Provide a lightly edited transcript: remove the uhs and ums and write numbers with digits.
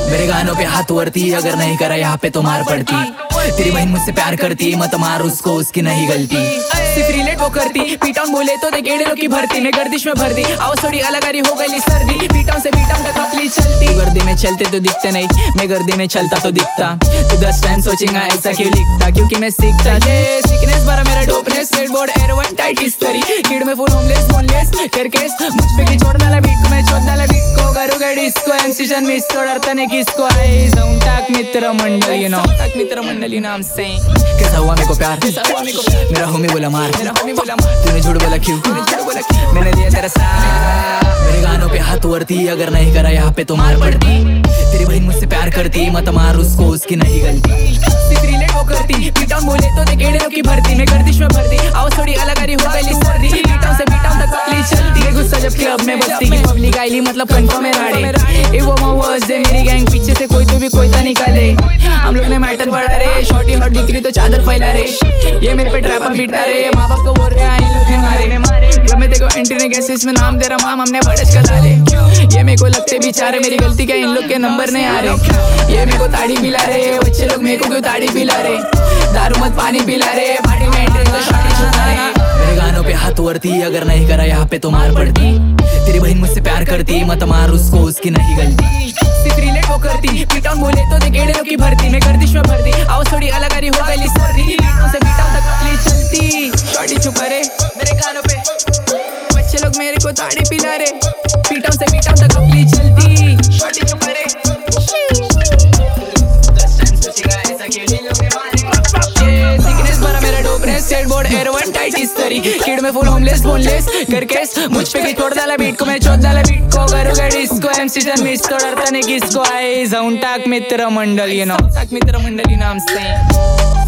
मेरे गानों पे हाथ वरती, अगर नहीं करा यहाँ पे तो मार पड़ती। तेरी बहन मुझसे प्यार करती, मत मार उसको, उसकी नहीं गलती। सिर्फ रिलेट वो करती, पीटाउन बोले तो दे गेड़े की भरती। मैं गर्दिश में भर दी, आवाज थोड़ी अलग आ रही हो गई सर्दी। पीटाउन से पीटाउन तक अपनी चलती। गर्दी में चलते तो दिखते नहीं, मैं गर्दी में चलता तो दिखता। तू 10 टाइम सोचेगा ऐसा क्यों लिखता, क्योंकि मैं सीखता। सीखनेस भरा मेरा dopeness, skateboard air one tight history. Kid में फुल होमलेस बोनलेस करकेस, मुझ पे की छोड़ डाला बीट को, मैं छोड़ डाला बीट को। करूँगा डिस्को एमसीजन मिस तोड़ता नहीं किसको। आई जाऊँ टाक मित्र मंडल, यू नो टाक मित्र मंडल, you know I am saying. कैसा हुआ मेरे को प्यार, मेरा होमी बोला मार, तूने झूठ बोला क्यों, मैंने दिया तेरा साथ। मेरे गानों पे हाथ वरती, अगर नहीं करा यहाँ पे तो मार पड़ती। तेरी बहन मुझसे प्यार करती, मत मार उसको, उसकी नहीं गलती। सिर्फ रिलेट वो करती, पीटाउन बोले तो दे गेड़े की भरती। मैं गर्दिश में भर दी, आवाज थोड़ी अलग आ रही हो गई सर्दी। पीटाउन से पीटाउन तक पतली चलती। ये गुस्सा जबकि अब मैं बचती की पब्लिक आईली, मतलब कंफर्म है राड़े। ए वो मावर्स दे मेरी गैंग, पीछे से कोई तो भी कोई तो निकाले। हम लोग ने मैटर बढ़ा रे, शॉर्टी हॉट दिख तो चादर फैला रे। ये मेरे पे ट्रैपर पीटा रे, माँ बाप को बोल रहे आई लोग मारे। मैं देखो एंट्री ने कैसे इसमें नाम दे रहा माम, हमने बड़च का डाले। ये मेरे को लगते बेचारे, मेरी गलती क्या, इन लोग के नंबर नहीं आ रहे। ये मेरे को ताड़ी पिला रहे, बच्चे लोग मेरे को क्यों ताड़ी पिला रहे। दारू मत पानी पिला रहे, पार्टी में एंट्री तो शॉर्टी छुपा रहे। मेरे गानों पे हाथ वरती, अगर नहीं करा यहाँ पे तो मार पड़ती। तेरी बहन मुझसे प्यार करती, मत मार उसको, उसकी नहीं गलती। सिर्फ रिलेट वो करती, पीटाउन बोले तो दे गेड़े की भरती। मैं गर्दिश में भर दी, आवाज थोड़ी अलग आ रही हो गई सर्दी। पीटाउन से पीटाउन तक पतली चलती। शॉर्टी छुपा रे मेरे गानों पे, बच्चे लोग मेरे को ताड़ी पिला रे। पीटाउन से पीटाउन तक अपनी चलती। शॉर्टी छुपा रे, सीखनेस भरा मेरा dopeness, skateboard air one tight history. Kid में फुल होमलेस बोनलेस करकेस, मुझ पे की छोड़ डाला बीट को, मैं छोड़ डाला बीट को। करूँगा डिस्को एमसीजन मिस तोड़ता नहीं किसको। आई जाऊँ टाक मित्र मंडल, यू नो टाक मित्र मंडल, you know I am saying.